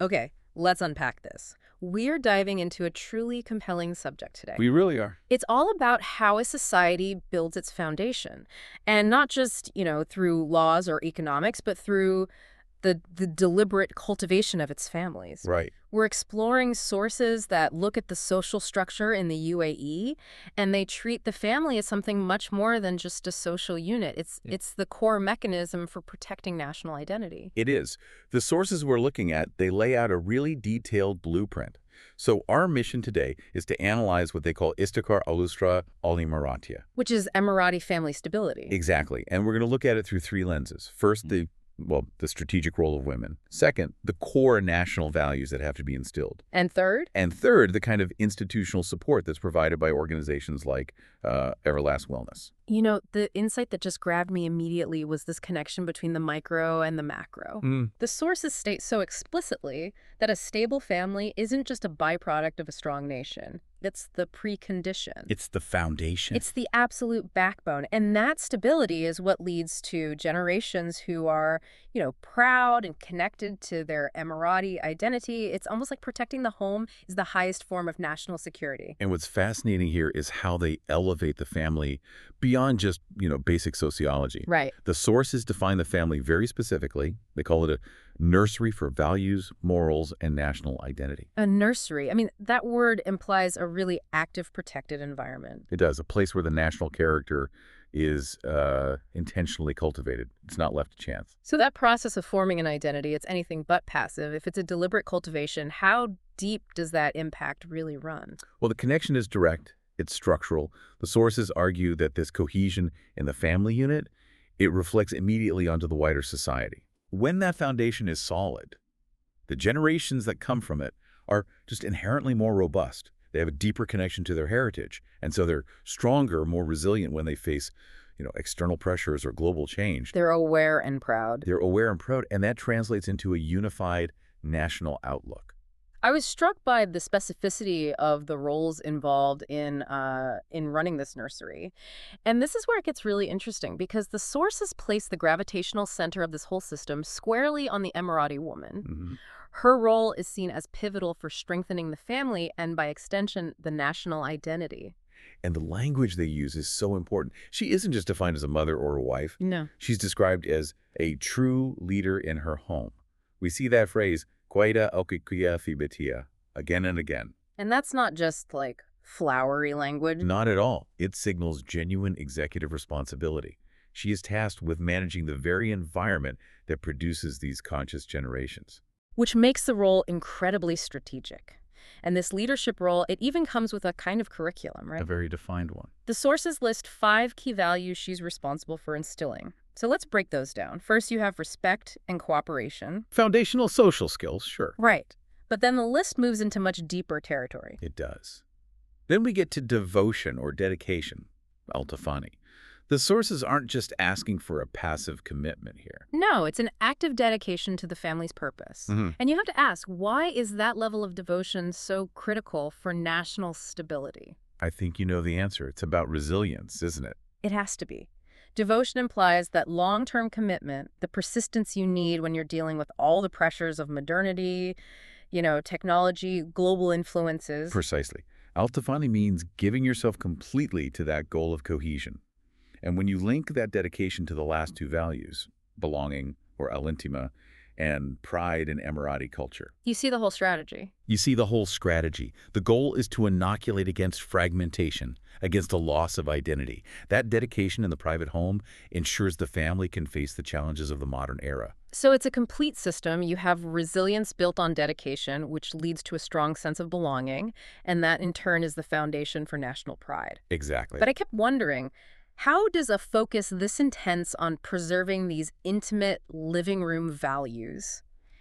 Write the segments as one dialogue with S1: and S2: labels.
S1: Okay, let's unpack this. We're diving into a truly compelling subject today.
S2: We really are.
S1: It's all about how a society builds its foundation, and not just, through laws or economics, but through the deliberate cultivation of its families.
S2: Right.
S1: We're exploring sources that look at the social structure in the UAE, and they treat the family as something much more than just a social unit. It's the core mechanism for protecting national identity.
S2: It is. The sources we're looking at, they lay out a really detailed blueprint. So our mission today is to analyze what they call Istikrar al-Usra al-Imaratia.
S1: Which is Emirati family stability.
S2: Exactly. And we're going to look at it through three lenses. First, the strategic role of women. Second, the core national values that have to be instilled.
S1: And third?
S2: And third, the kind of institutional support that's provided by organizations like Everlast Wellness.
S1: The insight that just grabbed me immediately was this connection between the micro and the macro. The sources state so explicitly that a stable family isn't just a byproduct of a strong nation. It's the precondition.
S2: It's the foundation.
S1: It's the absolute backbone. And that stability is what leads to generations who are, proud and connected to their Emirati identity. It's almost like protecting the home is the highest form of national security.
S2: And what's fascinating here is how they elevate the family beyond just, basic sociology.
S1: Right.
S2: The sources define the family very specifically. They call it a nursery for values, morals, and national identity.
S1: A nursery. I mean, that word implies a really active, protected environment.
S2: It does. A place where the national character is intentionally cultivated. It's not left to chance.
S1: So that process of forming an identity, it's anything but passive. If it's a deliberate cultivation, how deep does that impact really run?
S2: Well, the connection is direct. It's structural. The sources argue that this cohesion in the family unit, it reflects immediately onto the wider society. When that foundation is solid, the generations that come from it are just inherently more robust. They have a deeper connection to their heritage, and so they're stronger, more resilient when they face, external pressures or global change.
S1: They're aware and proud.
S2: They're aware and proud, and that translates into a unified national outlook.
S1: I was struck by the specificity of the roles involved in running this nursery. And this is where it gets really interesting because the sources place the gravitational center of this whole system squarely on the Emirati woman. Her role is seen as pivotal for strengthening the family and, by extension, the national identity.
S2: And the language they use is so important. She isn't just defined as a mother or a wife.
S1: No.
S2: She's described as a true leader in her home. We see that phrase, Qaida al-Qiya fi Baitia, again and again.
S1: And that's not just like flowery language.
S2: Not at all. It signals genuine executive responsibility. She is tasked with managing the very environment that produces these conscious generations.
S1: Which makes the role incredibly strategic. And this leadership role, it even comes with a kind of curriculum, right?
S2: A very defined one.
S1: The sources list 5 key values she's responsible for instilling. So let's break those down. First, you have respect and cooperation.
S2: Foundational social skills, sure.
S1: Right. But then the list moves into much deeper territory.
S2: It does. Then we get to devotion or dedication, al-Tafani. The sources aren't just asking for a passive commitment here.
S1: No, it's an active dedication to the family's purpose. And you have to ask, why is that level of devotion so critical for national stability?
S2: I think you know the answer. It's about resilience, isn't it?
S1: It has to be. Devotion implies that long-term commitment, the persistence you need when you're dealing with all the pressures of modernity, technology, global influences.
S2: Precisely. Al-Tafani means giving yourself completely to that goal of cohesion. And when you link that dedication to the last two values, belonging, or al-intima, and pride in Emirati culture.
S1: You see the whole strategy.
S2: You see the whole strategy. The goal is to inoculate against fragmentation, against the loss of identity. That dedication in the private home ensures the family can face the challenges of the modern era.
S1: So it's a complete system. You have resilience built on dedication, which leads to a strong sense of belonging, and that in turn is the foundation for national pride.
S2: Exactly.
S1: But I kept wondering, how does a focus this intense on preserving these intimate living room values,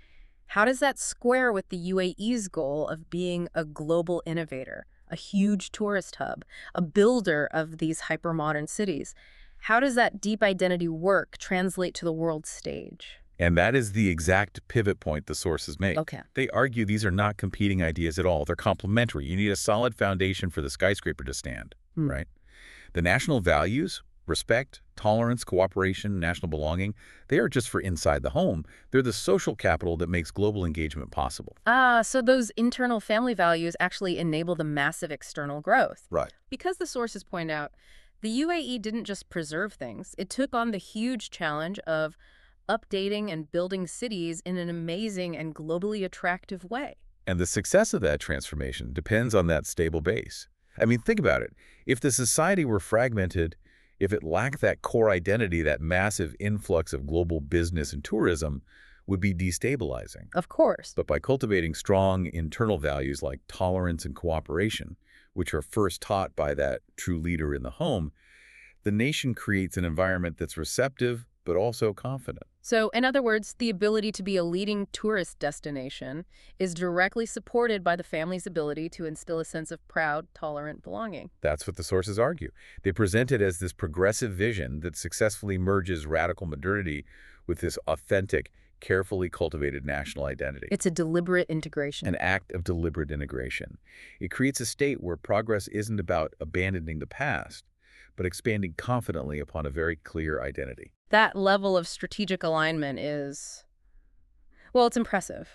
S1: how does that square with the UAE's goal of being a global innovator, a huge tourist hub, a builder of these hypermodern cities? How does that deep identity work translate to the world stage?
S2: And that is the exact pivot point the sources make.
S1: Okay.
S2: They argue these are not competing ideas at all. They're complementary. You need a solid foundation for the skyscraper to stand, right? The national values, Respect, tolerance, cooperation, national belonging, they are just for inside the home. They're the social capital that makes global engagement possible.
S1: Ah, so those internal family values actually enable the massive external growth.
S2: Right.
S1: Because the sources point out, the UAE didn't just preserve things, it took on the huge challenge of updating and building cities in an amazing and globally attractive way.
S2: And the success of that transformation depends on that stable base. I mean, think about it. If the society were fragmented, if it lacked that core identity, that massive influx of global business and tourism would be destabilizing.
S1: Of course.
S2: But by cultivating strong internal values like tolerance and cooperation, which are first taught by that true leader in the home, the nation creates an environment that's receptive but also confident.
S1: So, in other words, the ability to be a leading tourist destination is directly supported by the family's ability to instill a sense of proud, tolerant belonging.
S2: That's what the sources argue. They present it as this progressive vision that successfully merges radical modernity with this authentic, carefully cultivated national identity.
S1: It's a deliberate integration.
S2: An act of deliberate integration. It creates a state where progress isn't about abandoning the past, but expanding confidently upon a very clear identity.
S1: That level of strategic alignment is, well, it's impressive.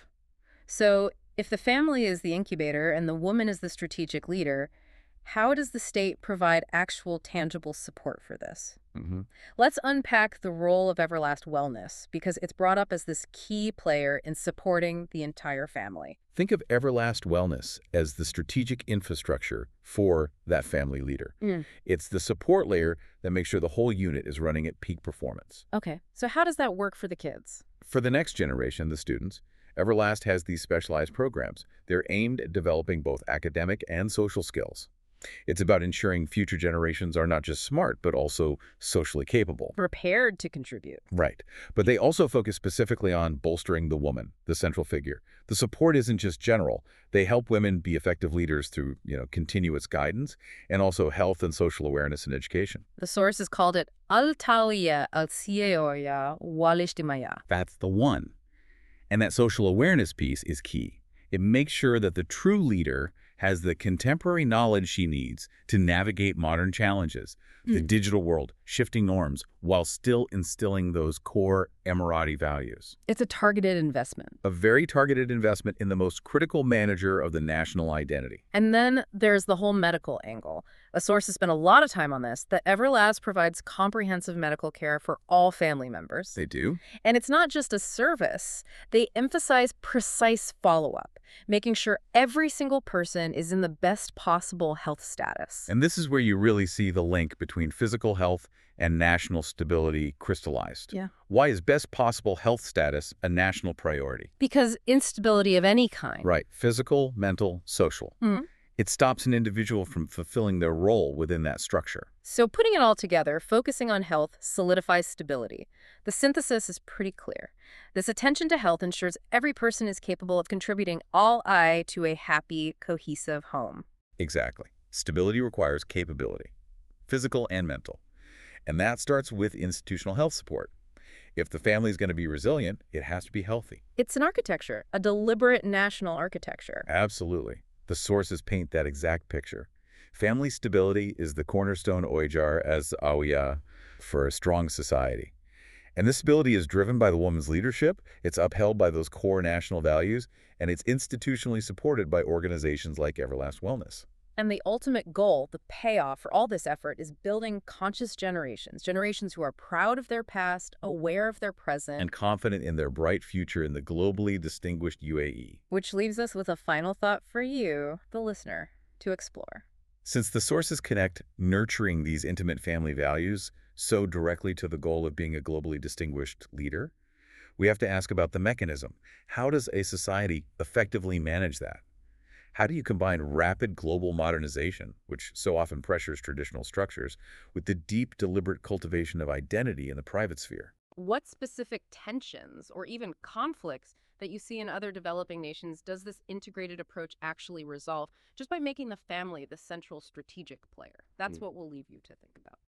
S1: So, if the family is the incubator and the woman is the strategic leader, how does the state provide actual tangible support for this? Let's unpack the role of Everlast Wellness, because it's brought up as this key player in supporting the entire family.
S2: Think of Everlast Wellness as the strategic infrastructure for that family leader. It's the support layer that makes sure the whole unit is running at peak performance.
S1: Okay, so how does that work for the kids?
S2: For the next generation, the students, Everlast has these specialized programs. They're aimed at developing both academic and social skills. It's about ensuring future generations are not just smart, but also socially capable.
S1: Prepared to contribute.
S2: Right. But they also focus specifically on bolstering the woman, the central figure. The support isn't just general. They help women be effective leaders through, continuous guidance and also health and social awareness and education.
S1: The sources called it Al-Tawiya al-Siyoya wal-Ijtimaya.
S2: That's the one. And that social awareness piece is key. It makes sure that the true leader has the contemporary knowledge she needs to navigate modern challenges, the digital world, shifting norms, while still instilling those core Emirati values.
S1: It's a targeted investment.
S2: A very targeted investment in the most critical manager of the national identity.
S1: And then there's the whole medical angle. A source has spent a lot of time on this, that Everlast provides comprehensive medical care for all family members.
S2: They do?
S1: And it's not just a service. They emphasize precise follow-up, making sure every single person is in the best possible health status.
S2: And this is where you really see the link between physical health and national stability crystallized.
S1: Yeah.
S2: Why is best possible health status a national priority?
S1: Because instability of any kind.
S2: Right. Physical, mental, social. It stops an individual from fulfilling their role within that structure.
S1: So putting it all together, focusing on health solidifies stability. The synthesis is pretty clear. This attention to health ensures every person is capable of contributing all I to a happy, cohesive home.
S2: Exactly. Stability requires capability, physical and mental. And that starts with institutional health support. If the family is going to be resilient, it has to be healthy.
S1: It's an architecture, a deliberate national architecture.
S2: Absolutely. The sources paint that exact picture. Family stability is the cornerstone oijar as awiya for a strong society. And this stability is driven by the woman's leadership, it's upheld by those core national values, and it's institutionally supported by organizations like Everlast Wellness.
S1: And the ultimate goal, the payoff for all this effort, is building conscious generations, generations who are proud of their past, aware of their present,
S2: And confident in their bright future in the globally distinguished UAE.
S1: which leaves us with a final thought for you, the listener, to explore.
S2: Since the sources connect nurturing these intimate family values so directly to the goal of being a globally distinguished leader, we have to ask about the mechanism. How does a society effectively manage that? How do you combine rapid global modernization, which so often pressures traditional structures, with the deep, deliberate cultivation of identity in the private sphere?
S1: What specific tensions or even conflicts that you see in other developing nations does this integrated approach actually resolve just by making the family the central strategic player? That's what we'll leave you to think about.